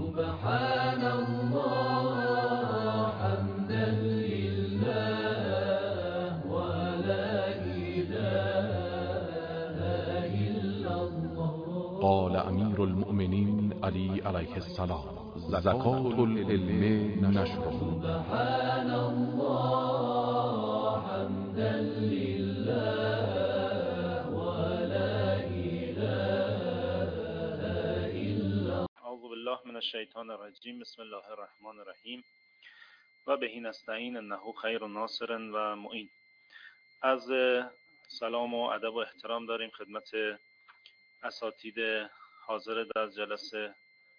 سبحان الله حمدا لله ولا إله إلا الله. قال امیر المؤمنین علی علیه السلام: زکات العلم نشره. سبحان الله حمدا لله ولا إله إلا. اعوذ بالله من الشیطان الرجیم. بسم الله الرحمن الرحیم و بهی نستعین انه خیر ناصر و معین. از سلام و ادب و احترام داریم خدمت اساتید حاضر در جلسه،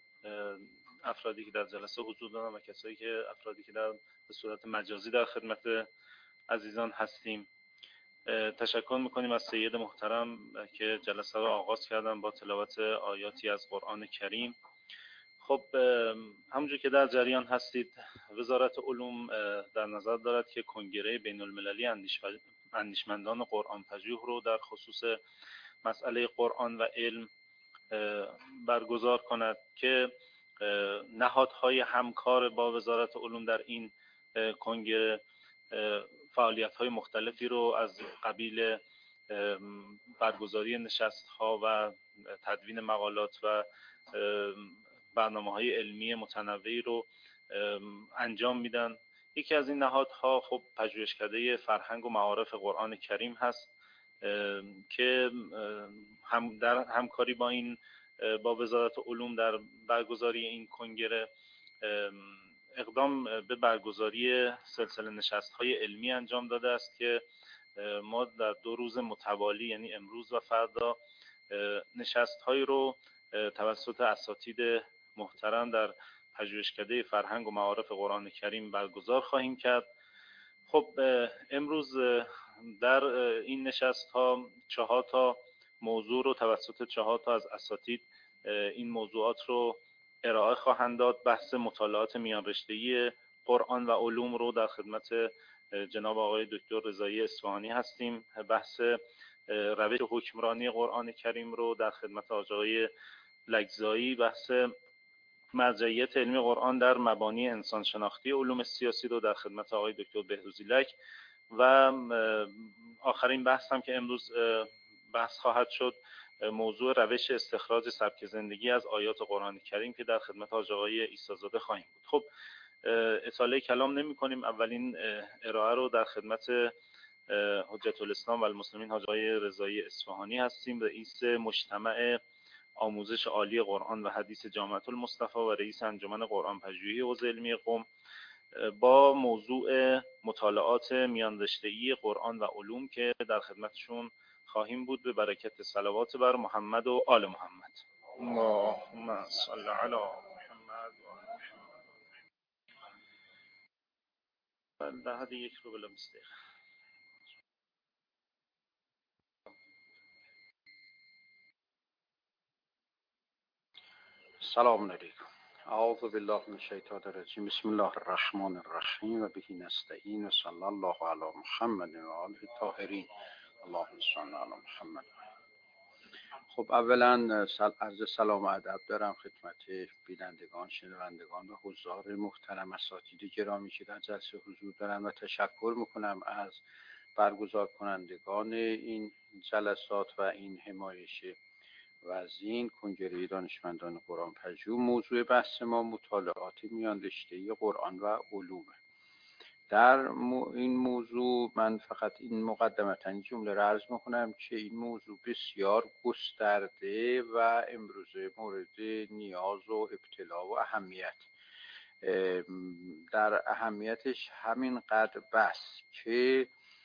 افرادی که در جلسه حضور دارن و کسایی که افرادی که به صورت مجازی در خدمت عزیزان هستیم. تشکر میکنیم از سید محترم که جلسه رو آغاز کردن با تلاوت آیاتی از قرآن کریم. خب همونجور که در جریان هستید، وزارت علوم در نظر دارد که کنگره بین المللی اندیشمندان قرآن پژوه رو در خصوص مسئله قرآن و علم برگزار کند که نهادهای همکار با وزارت علوم در این کنگره فعالیت‌های مختلفی رو از قبیل برگزاری نشست‌ها و تدوین مقالات و برنامه‌های علمی متنوعی رو انجام میدن. یکی از این نهادها خب پژوهشکده فرهنگ و معارف قرآن کریم هست که در همکاری با وزارت علوم در برگزاری این کنگره اقدام به برگزاری سلسله نشست‌های علمی انجام داده است که ما در 2 روز متوالی، یعنی امروز و فردا، نشست‌هایی رو توسط اساتید محترم در پژوهشکده فرهنگ و معارف قرآن کریم برگزار خواهیم کرد. خب امروز در این نشست‌ها 4 تا موضوع رو توسط 4 تا از اساتید این موضوعات رو ارائه خواهند داد. بحث مطالعات میان رشته‌ای قرآن و علوم رو در خدمت جناب آقای دکتر رضایی اصفهانی هستیم. بحث روش حکمرانی قرآن کریم رو در خدمت آقای لگزایی. بحث مرجعیت علمی قرآن در مبانی انسان شناختی علوم سیاسی رو در خدمت آقای دکتر بهروزی لک و آخرین بحث هم که امروز بحث خواهد شد موضوع روش استخراج سبک زندگی از آیات قرآن کریم که در خدمت آقای عیسی‌زاده خواهیم بود. خب اطاله کلام نمی کنیم. اولین ارائه رو در خدمت حجت الاسلام و المسلمین آقای رضایی اصفهانی هستیم، رئیس مجتمع آموزش عالی قرآن و حدیث جامعه المصطفى و رئیس انجمن قرآن پژوهی حوزه علمی قم، با موضوع مطالعات میان رشته‌ای قرآن و علوم که در خدمتشون خواهیم بود. به برکت صلوات بر محمد و آل محمد. اللهم صل علی محمد و آل محمد. در حد 1 رو بلا 20 دقیقه. سلام علیکم. اعوذ بالله من الشیطان الرجیم. بسم الله الرحمن الرحیم و بهی نستعین و صلی الله علی محمد و آله الطاهرین. اللهم صل علی محمد. خب اولا عرض سلام و ادب دارم خدمت بینندگان، شنوندگان و حضار محترم، اساتید گرامی که در جلسه حضور دارن و تشکر میکنم از برگزار کنندگان این جلسات و این حمایش وزین کنگره دانشمندان قرآن پژوه. موضوع بحث ما مطالعات میان رشته‌ای قرآن و علومه. در این موضوع من فقط این مقدمتا این جمله را عرض میکنم که این موضوع بسیار گسترده و امروزه مورد نیاز و ابتلا و اهمیت. در اهمیتش همینقدر بس که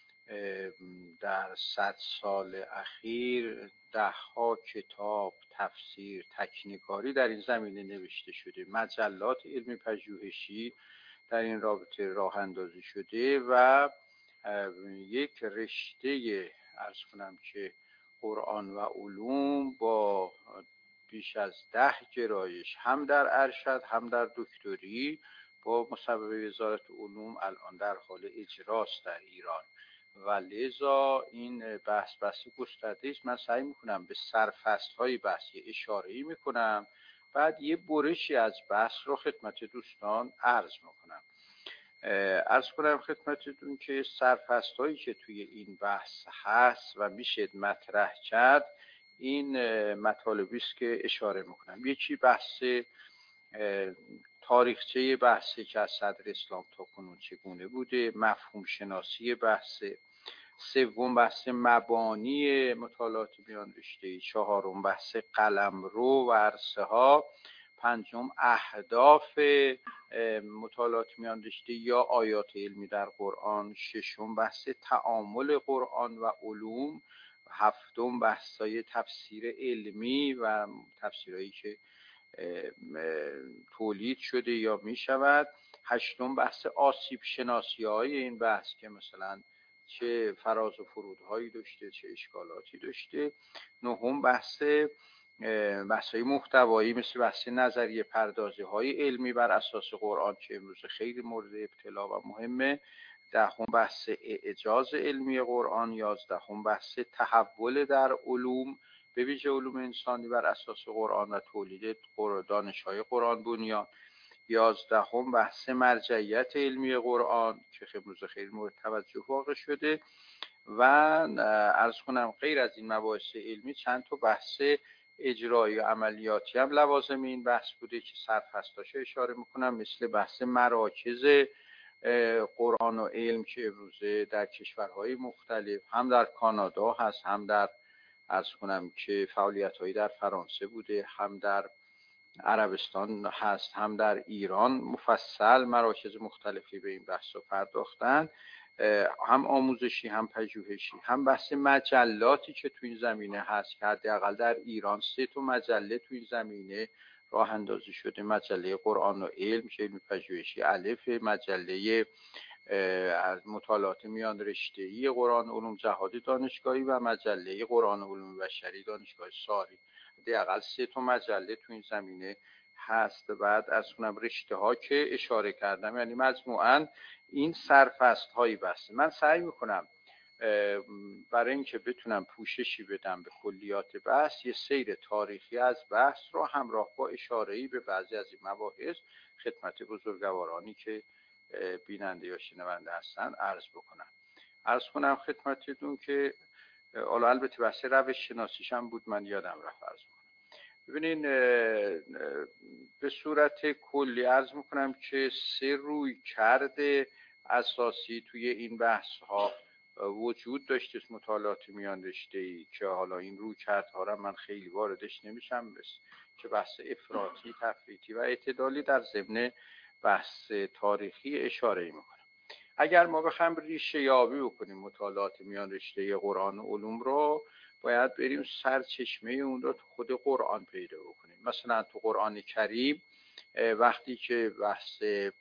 در 100 سال اخیر 10 ها کتاب تفسیر تکنیکاری در این زمینه نوشته شده، مجلات علمی پژوهشی در این رابطه راه اندازی شده و یک رشته عرض کنم که قرآن و علوم با بیش از 10 گرایش هم در ارشد هم در دکتری با مصوبه وزارت علوم الان در حال اجراست در ایران و لذا این بحث گسترده است. من سعی میکنم به سرفصل‌های بحث اشاره‌ای میکنم بعد یه برشی از بحث رو خدمت دوستان عرض میکنم. عرض کنم خدمتتون که سرفصل‌هایی که توی این بحث هست و میشه مطرح کرد این مطالبی است که اشاره میکنم. یکی بحث تاریخچه بحثی که از صدر اسلام تا کنون چگونه بوده، مفهوم شناسی بحث، سوم بحث مبانی مطالعات میان رشته‌ای، چهارم بحث قلمرو و عرصه ها، پنجم اهداف مطالعات میان رشته‌ای یا آیات علمی در قرآن، ششم بحث تعامل قرآن و علوم، هفتم بحث‌های تفسیر علمی و تفسیرهایی که تولید شده یا می شود، هشتم بحث آسیب شناسی های این بحث که مثلا چه فراز و فرودهایی داشته، چه اشکالاتی داشته، نهم بحث های محتوایی مثل بحث نظریه پردازی های علمی بر اساس قرآن که امروز خیلی مورد ابتلا و مهمه، دهم بحث اعجاز علمی قرآن، یازدهم بحث تحول در علوم به ویژه علوم انسانی بر اساس قرآن و تولید دانش‌های قرآن بنیان، یازدهم بحث مرجعیت علمی قرآن که امروز خیلی مورد توجه واقع شده و عرض کنم غیر از این مباحث علمی چند تا بحث اجرایی و عملیاتی هم لوازم این بحث بوده که سرفصل‌هاش اشاره میکنم، مثل بحث مراکز قرآن و علم که امروزه در کشورهای مختلف هم در کانادا هست، هم در عرض کنم که فعالیت‌هایی در فرانسه بوده، هم در عربستان هست، هم در ایران مفصل مراکز مختلفی به این بحث پرداختن، هم آموزشی هم پژوهشی، هم بحث مجلاتی که تو این زمینه هست که حداقل در ایران 3 تا مجله تو این زمینه راه اندازی شده، مجله قرآن و علم که علم پژوهشی الف، مجله از مطالعات میان رشته‌ای قرآن علوم جهادی دانشگاهی و مجله قرآن علوم بشری دانشگاه ساری. حداقل 3 تا مجله تو این زمینه هست. بعد از اونم رشته ها که اشاره کردم، یعنی مجموعاً این سرفصل هایی بسته. من سعی میکنم برای اینکه بتونم پوششی بدم به کلیات بحث، یه سیر تاریخی از بحث رو همراه با اشاره‌ای به بعضی از این مباحث خدمت بزرگوارانی که بیننده یا شنونده هستن عرض بکنم. عرض کنم خدمتتون که البته بحث روش شناسیش هم بود، من یادم رفت عرض کنم. ببینین به صورت کلی عرض میکنم که 3 روی کرده اساسی توی این بحث ها وجود داشته، مطالعات میان رشته‌ای که حالا این روی کردها را من خیلی واردش نمیشم، که بحث افراطی، تفریطی و اعتدالی در ضمن بحث تاریخی اشاره میکنم. اگر ما بخوایم ریشه یابی بکنیم مطالعات میان رشته قرآن و علوم رو، باید بریم سرچشمه اون رو تو خود قرآن پیدا بکنیم. مثلا تو قرآن کریم وقتی که بحث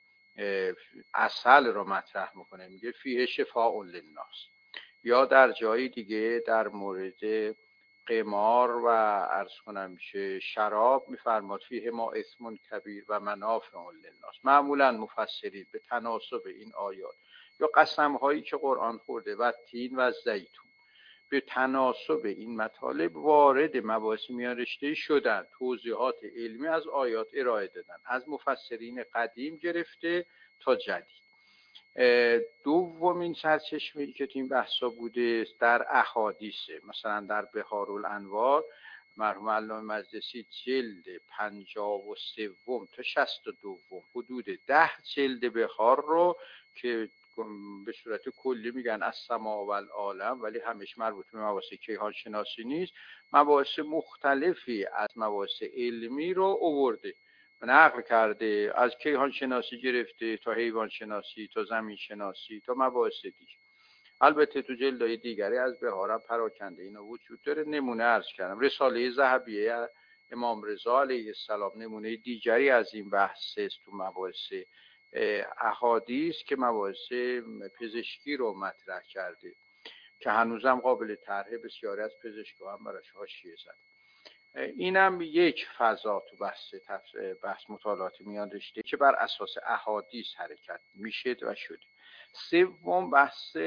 عسل رو مطرح میکنه میگه فیه شفاء للناس، یا در جای دیگه در مورد قمار و عرض کنم میشه شراب میفرماد فیه ما اسم کبیر و منافع للناس. معمولا مفسرین به تناسب این آیات یا قسم هایی که قرآن خورده و تین و زیتون به تناسب این مطالب وارد مباحث میان رشته‌ای شدن، توضیحات علمی از آیات ارائه دادن، از مفسرین قدیم گرفته تا جدید. دومین سرچشمه‌ای که تو این بحثا بوده در احادیثه. مثلا در بحارالانوار مرحوم علامه مجلسی جلد 53 تا 62 حدود 10 جلد بحار رو که به صورت کلی میگن از سما و العالم، ولی همش مربوط به مباحث کیهان شناسی نیست، مباحث مختلفی از مباحث علمی رو آورده و نقل کرده، از کیهان شناسی گرفته تا حیوان شناسی تا زمین شناسی تا مباحث دیگه. البته تو جلدهای دیگری از بهارم پراکنده اینا وجود داره. نمونه عرض کردم رساله ذهبیه امام رضا علیه السلام نمونه دیگری از این بحث است تو مباحث احادیث که مباحث پزشکی رو مطرح کرده که هنوزم قابل طرح بسیاری از پزشکان هم براش حاشیه زد. اینم یک فضا تو بحث مطالعات میان رشته که بر اساس احادیث حرکت میشه و شده.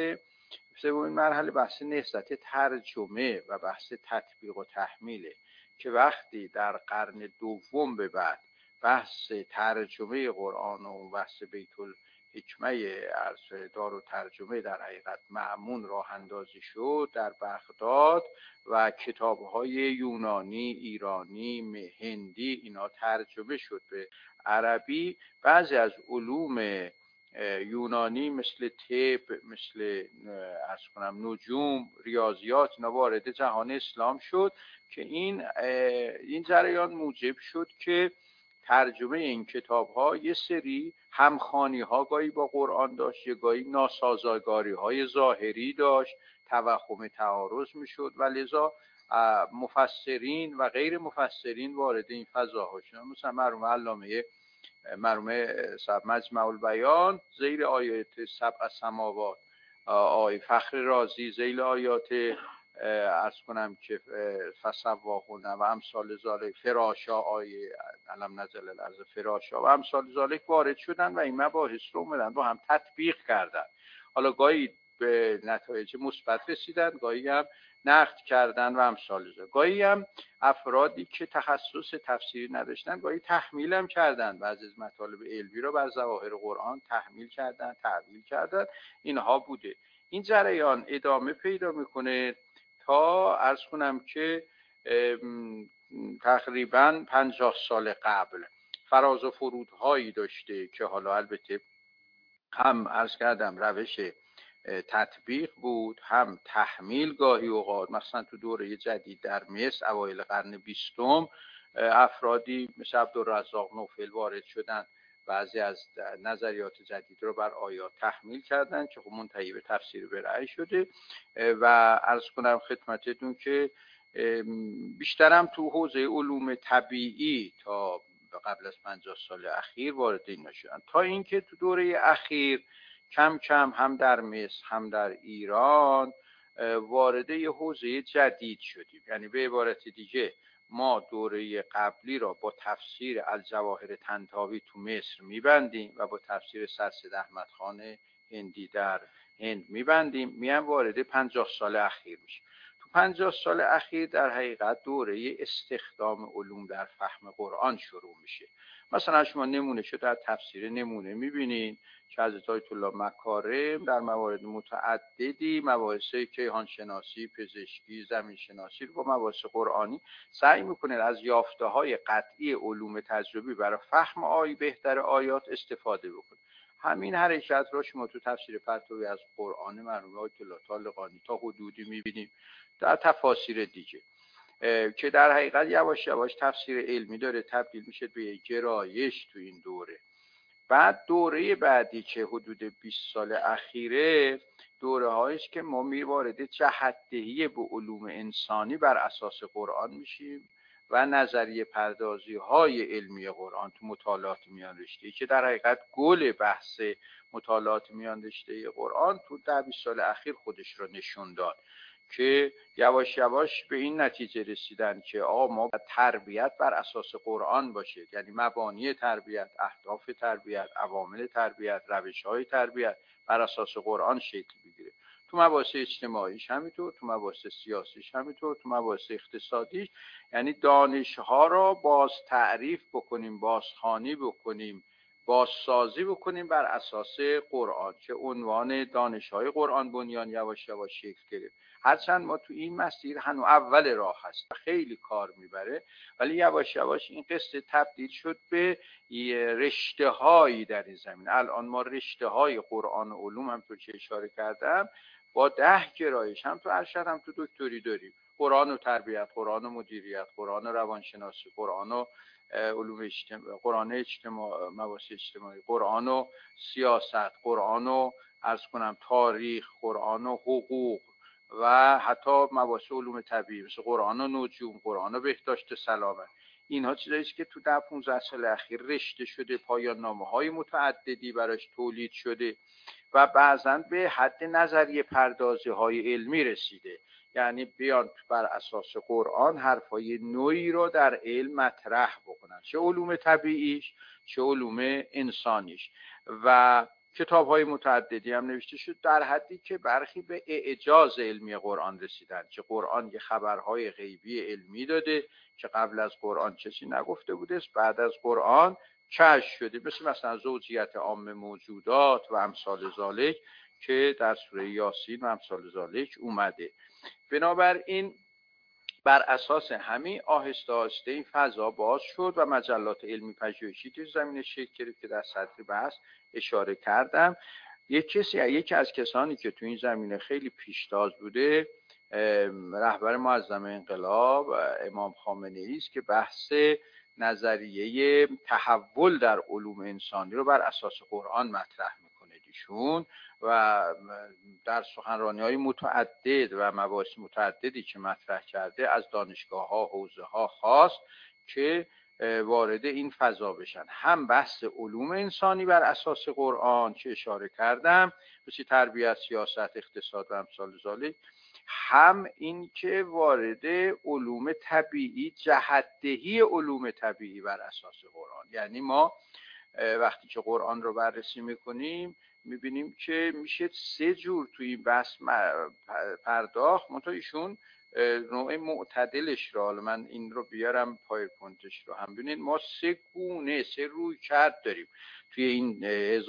سومین مرحله بحث نهضت ترجمه و بحث تطبیق و تحمیله که وقتی در قرن دوم به بعد بحث ترجمه قرآن و بحث بیت الحکمه از دار و ترجمه در حقیقت مأمون راه اندازی شد در بغداد و کتاب‌های یونانی، ایرانی، هندی اینا ترجمه شد به عربی، بعضی از علوم یونانی مثل طب، مثل نجوم، ریاضیات اینا وارد جهان اسلام شد که این جریان موجب شد که ترجمه این کتاب‌ها یه سری همخوانی‌ها گاهی با قرآن داشت، گاهی ناسازگاری‌های ظاهری داشت، توهم تعارض میشد و لذا مفسرین و غیر مفسرین وارد این فضاها شدن. مثلا مرحوم صاحب مجمع البیان ذیل آیات سبع سماوات، آیه فخر رازی ذیل آیات عرض کنم که فسواهن و امثال ذالک، فراشا آیه علم نزل الارض فراشا و امثال ذالک وارد شدن و این مباحث رو اومدن با هم تطبیق کردن. حالا گاهی به نتایج مثبت رسیدن، گاهی هم نقد کردن و امثال ذالک. گاهی هم افرادی که تخصص تفسیری نداشتن گاهی تحمیل هم کردن، بعضی از مطالب علمی رو بر ظواهر قرآن تحمیل کردن، تعویل کردن. اینها بوده. این جریان ادامه پیدا میکنه تا عرض کنم که تقریبا 50 سال قبل فراز و فرودهایی داشته که حالا البته هم عرض کردم روش تطبیق بود، هم تحمیل گاهی اوقات. مثلا تو دوره جدید در مصر اوایل قرن 20 افرادی مثل عبدالرزاق نوفل وارد شدن، بعضی از نظریات جدید رو بر آیات تحمیل کردن که خب منتهی به تفسیر برعی شده. و عرض کنم خدمتتون که بیشترم تو حوزه علوم طبیعی تا قبل از 50 سال اخیر وارد این نشدن، تا اینکه تو دوره اخیر کم کم هم در مصر هم در ایران وارد یه حوزه جدید شدیم. یعنی به عبارت دیگه ما دوره قبلی را با تفسیر الجواهر طنطاوی تو مصر میبندیم و با تفسیر سرسید احمد خان هندی در هند میبندیم، میام وارد 50 سال اخیر میشه. تو 50 سال اخیر در حقیقت دوره استخدام علوم در فهم قرآن شروع میشه. مثلا شما نمونه شد در تفسیر نمونه میبینین که حضرت آیت الله مکارم در موارد متعددی مباحث کیهان شناسی، پزشکی، زمین شناسی رو با مباحث قرآنی سعی میکنه از یافته‌های قطعی علوم تجربی برای فهم بهتر آیات استفاده بکنه. همین حرکت را شما تو تفسیر پرتوی از قرآن مرحوم آیت الله طالقانی تا حدودی میبینیم، در تفاسیر دیگه که در حقیقت یواش یواش تفسیر علمی داره تبدیل میشه به گرایش تو این دوره. بعد دوره بعدی که حدود 20 سال اخیره دوره هاییست که ما وارد جهت‌دهی به علوم انسانی بر اساس قرآن میشیم و نظریه پردازی های علمی قرآن تو مطالعات میان رشته که در حقیقت گل بحث مطالعات میان رشته قرآن تو 10-20 سال اخیر خودش رو نشون داد که یواش یواش به این نتیجه رسیدن که ما تربیت بر اساس قرآن باشه، یعنی مبانی تربیت، اهداف تربیت، عوامل تربیت، روش‌های تربیت بر اساس قرآن شکل بگیره. تو مباحث اجتماعیش همینطور، تو مباحث سیاسیش همینطور، تو مباحث اقتصادیش، یعنی دانش‌ها را باز تعریف بکنیم، بازخوانی بکنیم، بازسازی بکنیم بر اساس قرآن که عنوان دانش‌های قرآن بنیان یواش یواش شکل گرفت. هرچند ما تو این مسیر هنوز اول راه هست، خیلی کار میبره، ولی یواش یواش این قصه تبدیل شد به رشته‌هایی در این زمین. الان ما رشته‌های قرآن و علوم هم تو که اشاره کردم با 10 گرایش هم تو ارشد هم تو دکتری داریم: قرآن و تربیت، قرآن و مدیریت، قرآن و روانشناسی، قرآن و علوم اجتماعی، قرآن اجتماع، مباحث اجتماعی، قرآن و سیاست، قرآن و عرض کنم تاریخ، قرآن و حقوق و حتی مباحث علوم طبیعی مثل قرآن و نجوم، قرآن و بهداشت سلامت. اینها چیزایی است که تو 10-15 سال اخیر رشته شده، پایان نامه‌های متعددی براش تولید شده و بعضاً به حد نظریه پردازی‌های علمی رسیده. یعنی بیان بر اساس قرآن حرفای نوعی رو در علم مطرح بکنن، چه علوم طبیعیش چه علوم انسانیش، و کتاب‌های متعددی هم نوشته شد در حدی که برخی به اعجاز علمی قرآن رسیدن که قرآن یه خبرهای غیبی علمی داده که قبل از قرآن کسی نگفته بوده، بعد از قرآن کشف شده، مثلا زوجیت عام موجودات و امثال ذالک که در سوره یاسین و امثال ذالک اومده. بنابراین بر اساس همین آهسته آهسته این فضا باز شد و مجلات علمی پژوهشی تو زمینه شکل گرفت که در سطح بحث اشاره کردم. یکی از کسانی که تو این زمینه خیلی پیشتاز بوده رهبر معظم انقلاب امام خامنه‌ای است که بحث نظریه تحول در علوم انسانی رو بر اساس قرآن مطرح میکنه ایشون و در سخنرانی‌های متعدد و مباحث متعددی که مطرح کرده از دانشگاه‌ها، حوزه‌ها خواست که وارد این فضا بشن. هم بحث علوم انسانی بر اساس قرآن که اشاره کردم مثل تربیت، سیاست، اقتصاد و امثال ذالک، هم این که وارد علوم طبیعی، جهت‌دهی علوم طبیعی بر اساس قرآن. یعنی ما وقتی که قرآن رو بررسی میکنیم میبینیم که میشه 3 جور توی این بحث پرداخت. منتها ایشون نوع معتدلش رو، حالا من این رو بیارم پاورپوینتش رو هم ببینید، ما 3 گونه 3 روی کرد داریم توی این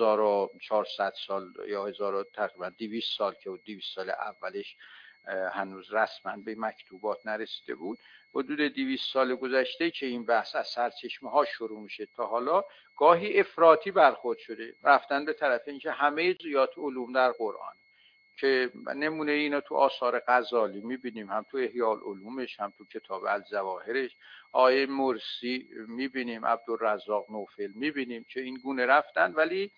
1400 سال یا تقریبا 200 سال که 200 سال اولش هنوز رسما به مکتوبات نرسیده بود. حدود 200 سال گذشته که این بحث از سرچشمه ها شروع میشه تا حالا گاهی افراطی برخورد شده، رفتن به طرف اینکه همه جزئیات علوم در قرآن، که نمونه اینا تو آثار غزالی میبینیم، هم تو احیاء العلومش، هم تو کتاب الجواهرش، آیه مرسی میبینیم، عبدالرزاق نوفل میبینیم که این گونه رفتن. ولی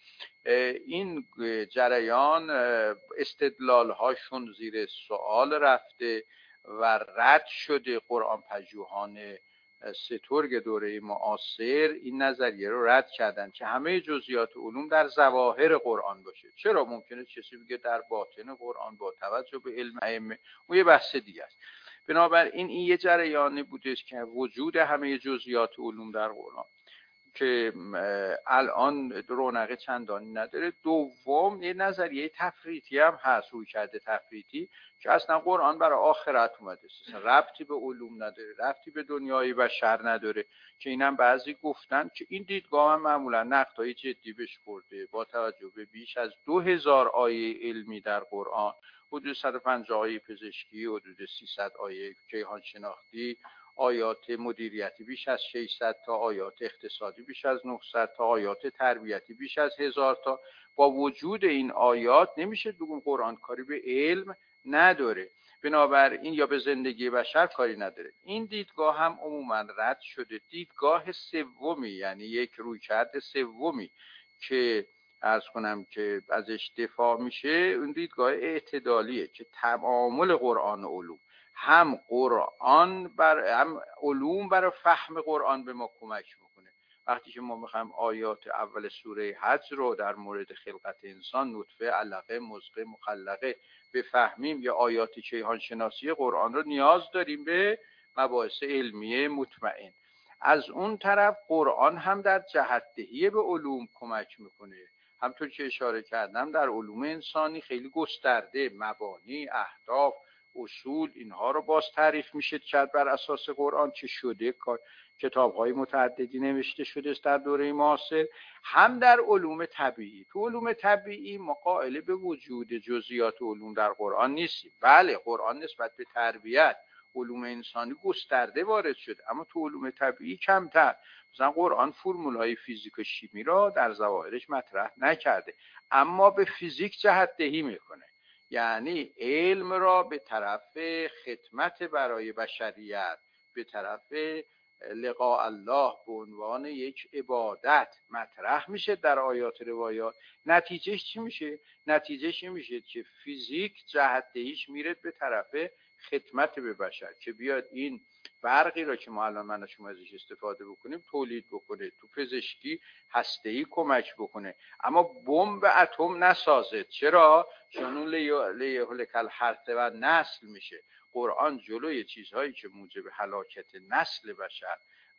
این جریان استدلال هاشون زیر سوال رفته و رد شده. قرآن پژوهان سترگ دوره معاصر این نظریه رو رد کردن که همه جزئیات علوم در ظواهر قرآن باشه. چرا ممکنه کسی بگه در باطن قرآن با توجه به علم ائمه، اون یه بحث دیگه است. بنابراین این یه جریانی بوده که وجود همه جزئیات علوم در قرآن که الان رونق چندانی نداره. دوم یه نظریه تفریطی هم هست، روی کرده تفریطی، که اصلا قرآن برای آخرت اومده، ربطی به علوم نداره، ربطی به دنیای بشر نداره، که اینم بعضی گفتن که این دیدگاه هم معمولا نقدهای جدی بهش خورده با توجه به بیش از 2000 آیه علمی در قرآن، حدود 150 آیه پزشکی، حدود 300 آیه کیهان شناختی، آیات مدیریتی بیش از 600 تا، آیات اقتصادی بیش از 900 تا، آیات تربیتی بیش از 1000 تا. با وجود این آیات نمیشه بگیم قرآن کاری به علم نداره، بنابراین یا به زندگی بشر کاری نداره. این دیدگاه هم عموما رد شده. دیدگاه سومی، یعنی یک رویکرد سومی که عرض کنم که ازش دفاع میشه، اون دیدگاه اعتدالیه که تعامل قرآن و علوم، هم علوم برای فهم قرآن به ما کمک میکنه. وقتی که ما میخوایم آیات اول سوره حج رو در مورد خلقت انسان، نطفه، علقه، مضغه، مخلقه بفهمیم، یا آیات کیهان شناسی قرآن رو نیاز داریم به مباحث علمیه مطمئن. از اون طرف قرآن هم در جهت‌دهی به علوم کمک میکنه. همطور که اشاره کردم در علوم انسانی خیلی گسترده، مبانی، اهداف، اصول، اینها رو باز تعریف میشه کرد بر اساس قرآن که شده، کتاب‌های متعددی نوشته شده در دوره معاصر. هم در علوم طبیعی، تو علوم طبیعی ما قائل به وجود جزئیات علوم در قرآن نیستیم. بله قرآن نسبت به تربیت، علوم انسانی گسترده وارد شده، اما تو علوم طبیعی کمتر. مثلا قرآن فرمولهای فیزیک و شیمی را در ظواهرش مطرح نکرده، اما به فیزیک جهت‌دهی میکنه، یعنی علم را به طرف خدمت برای بشریت، به طرف لقاء الله به عنوان یک عبادت مطرح میشه در آیات روایات. نتیجهش چی میشه؟ نتیجهش این میشه که فیزیک جهت‌دهیش میره به طرف خدمت به بشر، که بیاد این برقی را که ما الان من و شما ازش استفاده بکنیم تولید بکنه، تو پزشکی هسته‌ای کمک بکنه، اما بمب اتم نسازه. چرا؟ چون اون لیهلک الحرث و نسل میشه. قرآن جلوی چیزهایی که موجب هلاکت نسل بشر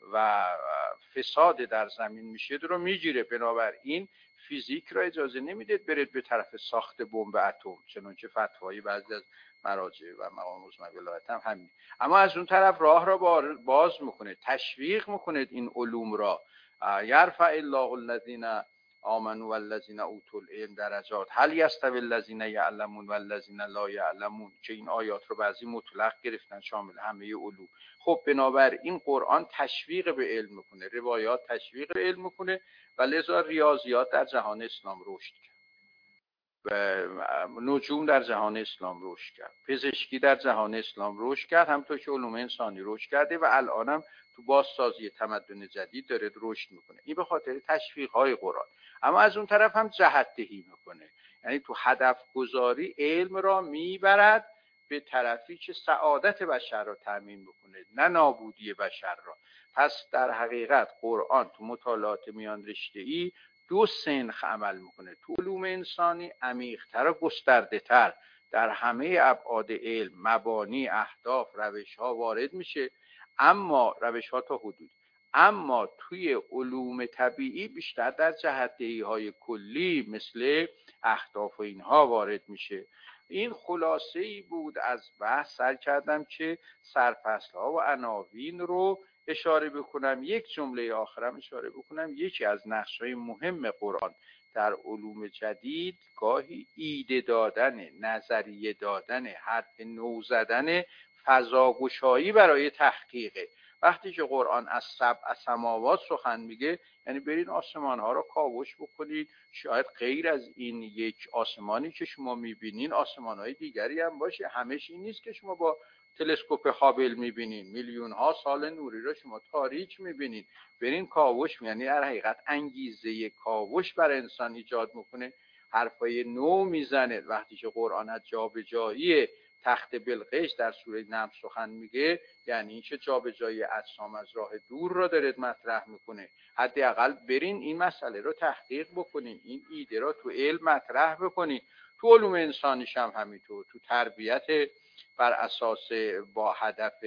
و فساد در زمین میشه رو میگیره. بنابراین فیزیک را اجازه نمیده برید به طرف ساخت بمب اتم، چنانچه فتوای بعضی از مراجع و مقام عظمی ولایت هم همین. اما از اون طرف راه را باز میکنه، تشویق میکنه این علوم را. یرفع الله الذین آمنوا والذین اوتوا العلم درجات هل یستوی الذین یعلمون والذین لا یعلمون، که این آیات رو بعضی مطلق گرفتن شامل همه علوم. خب بنابراین قرآن تشویق به علم میکنه، روایات تشویق به علم میکنه و لذا ریاضیات در جهان اسلام رشد کرد و نجوم در جهان اسلام رشد کرد، پزشکی در جهان اسلام رشد کرد، همونطور که علوم انسانی رشد کرده و الانم تو بازسازی تمدن جدید داره رشد میکنه. این به خاطر تشویق‌های قرآن. اما از اون طرف هم جهت دهی میکنه، یعنی تو هدف گذاری علم را میبرد به طرفی که سعادت بشر را تضمین میکنه، نه نابودی بشر را. پس در حقیقت قرآن تو مطالعات میان رشته‌ای دو سنخ عمل میکنه. تو علوم انسانی عمیق‌تر و گسترده‌تر در همه ابعاد علم، مبانی، اهداف، روش‌ها وارد میشه، اما روش‌ها تا حدود. اما توی علوم طبیعی بیشتر در جهت‌دهی‌های کلی مثل اهداف و اینها وارد میشه. این خلاصه‌ای بود از بحث. سعی کردم که سرفصل‌ها و عناوین رو اشاره بکنم. یک جمله آخرم اشاره بکنم. یکی از نقش‌های مهم قرآن در علوم جدید گاهی ایده دادن، نظریه دادن، حرف نو زدن، فضاگشایی برای تحقیقه. وقتی که قرآن از سبع سماوات سخن میگه، یعنی برین آسمان ها رو کاوش بکنید، شاید غیر از این یک آسمانی که شما میبینین آسمان های دیگری هم باشه. همش این نیست که شما با تلسکوپ هابل میبینین، میلیون ها سال نوری رو شما تاریک میبینین. برین کاوش، یعنی در حقیقت انگیزه کاوش برای انسان ایجاد میکنه، حرفای نو میزنه. وقتی که قرآن از جابجایی تخت بلقیس در سوره نمل سخن میگه، یعنی اینکه جابجایی اجسام از راه دور را داره مطرح میکنه. حداقل برین این مسئله رو تحقیق بکنین، این ایده را تو علم مطرح بکنین. تو علوم انسانیش هم همینطور، تو تربیت بر اساس با هدف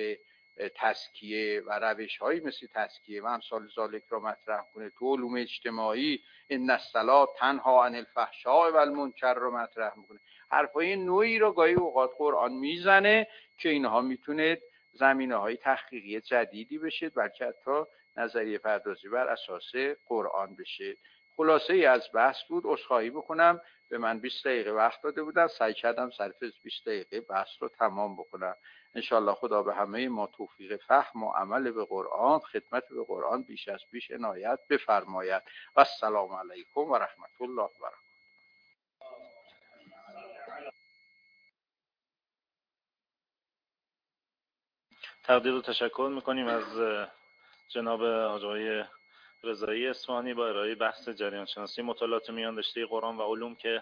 تزکیه و روش‌هایی مثل تزکیه و امثال ذالک را مطرح کنه. تو علوم اجتماعی ان الصلاة تنها عن الفحشاء و المنکر رو مطرح میکنه. حرفای نوعی رو گاهی اوقات قرآن میزنه که اینها میتونه زمینه‌های تحقیقی جدیدی بشه، بلکه حتی نظریه پردازی بر اساس قرآن بشه. خلاصه ای از بحث بود. عذرخواهی بکنم به من 20 دقیقه وقت داده بودن، سعی کردم صرف 20 دقیقه بحث رو تمام بکنم. انشالله خدا به همه ما توفیق فهم و عمل به قرآن، خدمت به قرآن بیش از پیش عنایت بفرماید. و السلام علیکم و رحمت الله و برکاته. تقدیر و تشکر میکنیم از جناب آقای رضایی اصفهانی با ارائه بحث جریان شناسی مطالعات میان رشته قرآن و علوم، که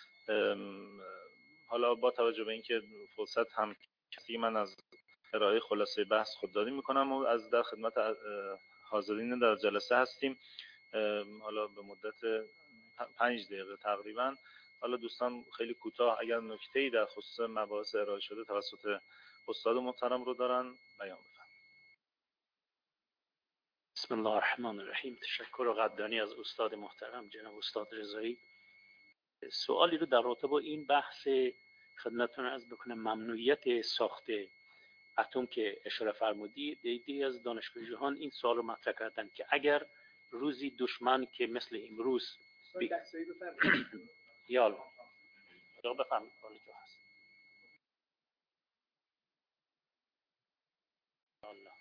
حالا با توجه به اینکه فرصت هم کسی، من از ارائه خلاصه بحث خودداری میکنم و از در خدمت حاضرین در جلسه هستیم. حالا به مدت 5 دقیقه تقریبا. حالا دوستان خیلی کوتاه اگر نکته‌ای در خصوص مباحث ارائه شده توسط استاد محترم رو دارن بیان بفرمایید. بسم الله الرحمن الرحیم. تشکر و قدردانی از استاد محترم جناب استاد رضایی. سوالی رو در رابطه با این بحث خدمتتون عرض بکنم. ممنوعیت ساخت اتم که اشاره فرمودید، دیگه از دانشپژوهان این سوال رو مطرح کردن که اگر روزی دشمن که مثل امروز یال بفرمایید کجا هست الله.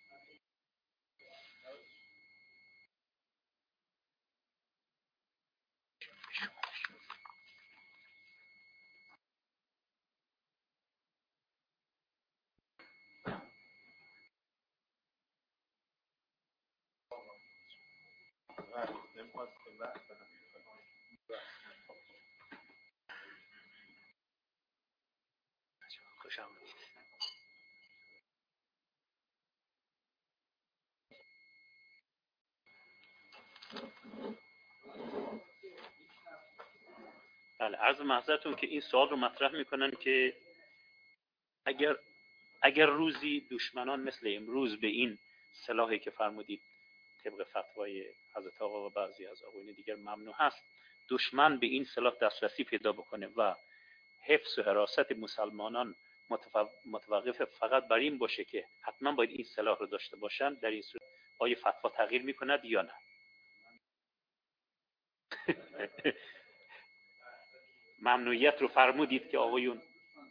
خوش آمدید. بله، عرض معذرتون که این سوال رو مطرح میکنن که اگر روزی دشمنان مثل امروز به این سلاحی که فرمودید طبق فتوای حضرت آقا و بعضی از آقایون دیگر ممنوع هست، دشمن به این سلاح دسترسی پیدا بکنه و حفظ و حراست مسلمانان متوقف فقط بر این باشه که حتما باید این سلاح رو داشته باشن، در این صورت آیا فتوا تغییر میکند یا نه؟ ممنوعیت رو فرمودید که آقایون.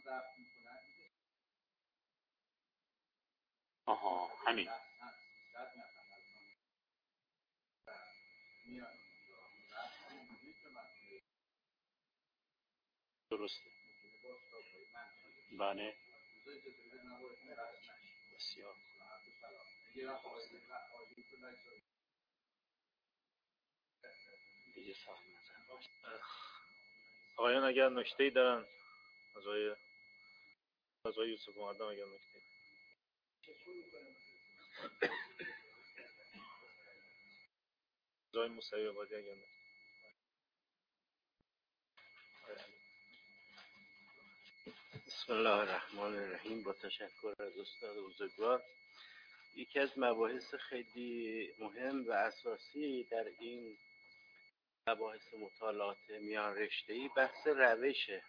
آها همین. درسته. بله. بسیار. دیگه سخت نظر. آقایان اگر نکته‌ای دارن از آقای یوسف مقدم اگر نکته‌ای. آقای موسوی آبادی اگر نکته‌ای. بسم الله الرحمن الرحیم. با تشکر از استاد بزرگوار، یکی از مباحث خیلی مهم و اساسی در این مباحث مطالعات میان رشته‌ای بحث روشه.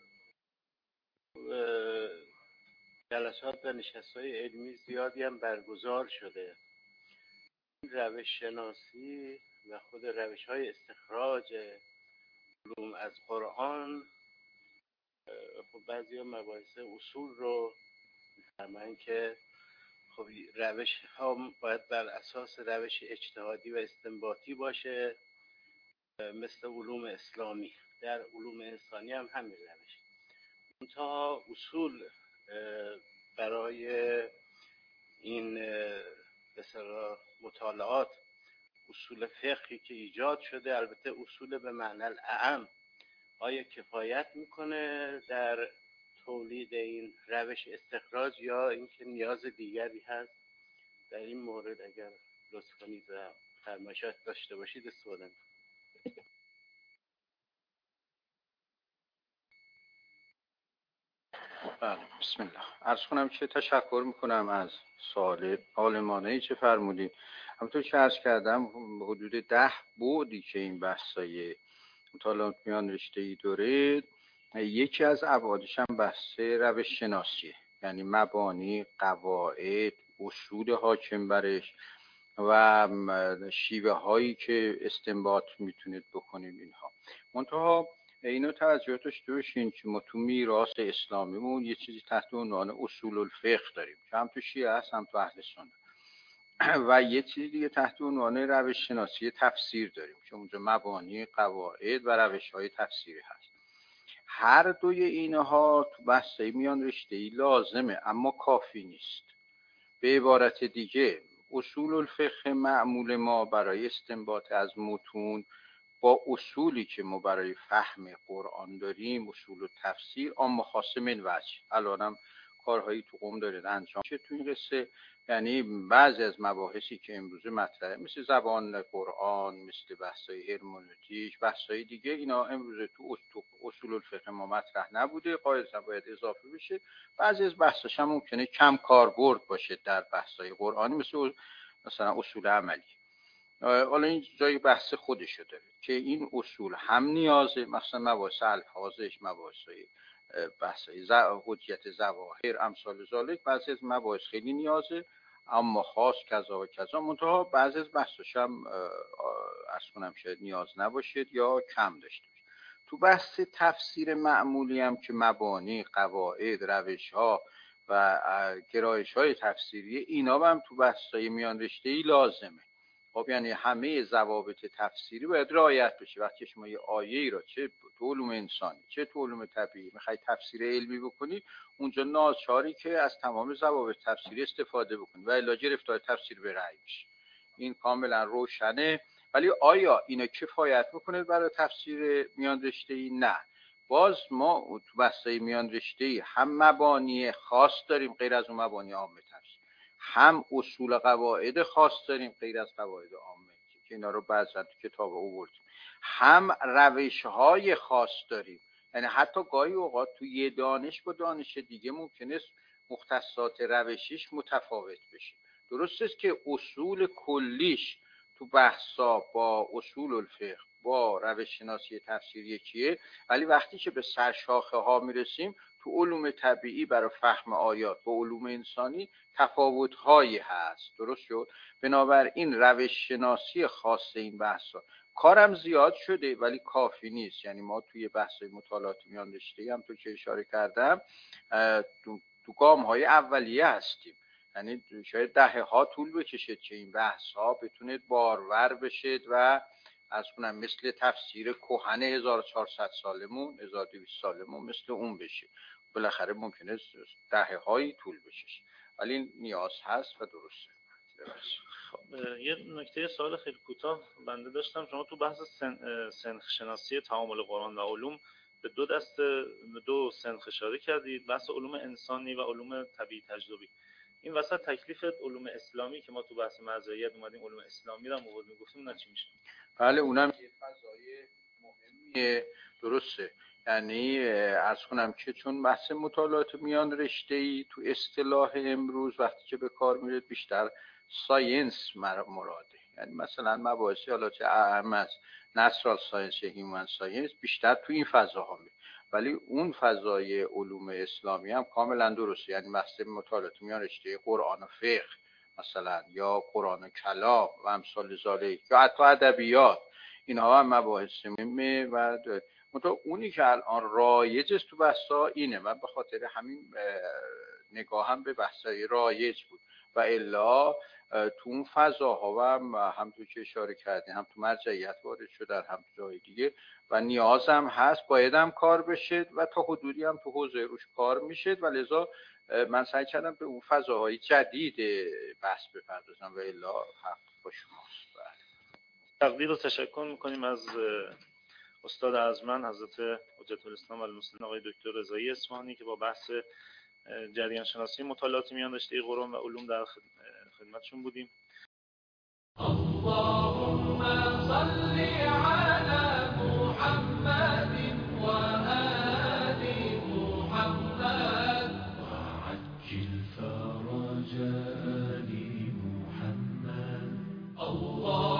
جلسات و نشست‌های علمی زیادی هم برگزار شده. روش شناسی و خود روش‌های استخراج علوم از قرآن، خب بعضی مباحث اصول رو می‌فرمایند که خب روش ها باید بر اساس روش اجتهادی و استنباطی باشه، مثل علوم اسلامی. در علوم انسانی هم همین روش. منتها اصول برای این مثلا مطالعات، اصول فقهی که ایجاد شده، البته اصول به معنی اعم، آیا کفایت میکنه در تولید این روش استخراج یا اینکه نیاز دیگری هست؟ در این مورد اگر لطف کنید و فرمایشات داشته باشید استفاده کنید. بله، بسم الله. عرض کنم که تشکر میکنم از سوال عالمانه‌ای که فرمودید. همونطور که عرض کردم حدود 10 بعدی که این بحثای مطالعات میان رشته‌ای داره، یکی از ابعادش هم بحث روش شناسیه، یعنی مبانی، قواعد، اصول حاکم برش و شیوه هایی که استنباط میتونید بکنید اینها. منتها اینو توجه داشته باشین که ما تو میراث اسلامیمون یه چیزی تحت عنوان اصول الفقه داریم که هم تو شیعه هست هم تو اهل سنت، و یه چیزی دیگه تحت عنوان روش شناسی تفسیر داریم که اونجا مبانی، قواعد و روش های تفسیری هست. هر دوی اینها تو بحثای میان رشته‌ای لازمه اما کافی نیست. به عبارت دیگه اصول الفقه معمول ما برای استنباط از متون با اصولی که ما برای فهم قرآن داریم، اصول تفسیر، اما خاصه من وجه. الانم کارهایی تو قم دارید انجام که تو این قصه، یعنی بعضی از مباحثی که امروزه مطرحه مثل زبان قرآن، مثل بحث‌های هرمنوتیک، بحث‌های دیگه، اینا امروزه تو اصول الفقه ما مطرح نبوده، قاعدتاً باید اضافه بشه. بعضی از بحثاش هم ممکنه کم کاربرد باشه در بحث‌های قرآنی، مثلا اصول عملی. حالا این جای بحث خودشو داره که این اصول هم نیازه، مثلا مباحث الفاظش، بحث‌های حجیت ظواهر، امثال ذالک، بعضی از مباحث خیلی نیازه اما خاص کذا و کذا. منتها بعضی از بحثش هم عرض کنم شاید نیاز نباشید یا کم داشته باشه. تو بحث تفسیر معمولی هم که مبانی، قواعد، روش‌ها و گرایش‌های تفسیری، اینا هم تو بحث‌های میان رشته‌ای لازمه. خب یعنی همه ضوابط تفسیری باید رعایت بشه. وقتی شما یه آیه‌ای را چه تو علوم انسانی چه تو علوم طبیعی میخواید تفسیر علمی بکنید، اونجا ناچاری که از تمام ضوابط تفسیری استفاده بکنید و الا گرفتار تفسیر به رأی بشه. این کاملا روشنه. ولی آیا اینا کفایت میکنه برای تفسیر میان رشته‌ای؟ نه. باز ما تو بحث‌های میان رشته‌ای هم مبانی خاص داریم غیر از اون مبانی عامه تفسیر، هم اصول قواعد خاص داریم غیر از قواعد عامه که اینا رو بعضا تو کتاب آوردیم، هم روش‌های خاص داریم. یعنی حتی گاهی اوقات تو یه دانش با دانش دیگه ممکنه مختصات روشیش متفاوت بشه. درست است که اصول کلیش تو بحثا با اصول الفقه با روش شناسی تفسیر یکیه، ولی وقتی که به سرشاخه ها میرسیم تو علوم طبیعی برای فهم آیات با علوم انسانی تفاوت هایی هست. درست شد؟ بنابراین روش شناسی خاص این بحثا کارم زیاد شده ولی کافی نیست. یعنی ما توی بحث مطالعات میان رشته‌ای هم تو که اشاره کردم تو گام های اولیه هستیم. یعنی شاید دهه‌ها طول بکشه که این بحث ها بتونه بارور بشه و از کنم مثل تفسیر کهن 1400 سالمون 1200 سالمون مثل اون بشه. بالاخره ممکنه دهه‌هایی طول بکشه ولی نیاز هست و درسته. یه نکته سوال خیلی کوتاه بنده داشتم. شما تو بحث سنخ شناسی تعامل قرآن و علوم به دو سنخ اشاره کردید، بحث علوم انسانی و علوم طبیعی تجربی. این وسط تکلیف علوم اسلامی که ما تو بحث مرجعیت اومدیم علوم اسلامی رو آوردیم گفتیم نه چی میشه؟ بله اونم یه فضای مهمیه. درسته. یعنی عرض کنم که چون بحث مطالعات میان رشته‌ای تو اصطلاح امروز وقتی که به کار میره بیشتر ساینس مراده. یعنی مثلا مباحثی حالا چه اهم از نچرال ساینس یا هیومن ساینس بیشتر تو این فضاها میره، ولی اون فضای علوم اسلامی هم کاملا درسته. یعنی بحث مطالعات میان رشته قرآن و فقه مثلا یا قرآن و کلام و امثال ذالک یا حتی ادبیات، اینها هم مباحث مهمه و اونی که الان رایج است تو بحثا اینه. من به خاطر همین نگاهم به بحثای رایج بود و الا تو اون فضاها و هم تو که اشاره کردیم هم تو مرجعیت وارد شدن هم تو جای دیگه و نیازم هست باید هم کار بشه و تا حدودی هم تو حوزه روش کار میشه و لذا من سعی کردم به اون فضاهای جدید بحث بپردازم و الا حق با شماست. تقدیر و تشکر میکنیم از استاد ارجمند حضرت حجت الاسلام و المسلمین آقای دکتر رضایی اصفهانی که با بحث جریان شناسی مطالعات میان رشته قرآن و علوم در خدمتشون بودیم. اللهم صل على محمد و آل محمد وعجل فرج آل محمد.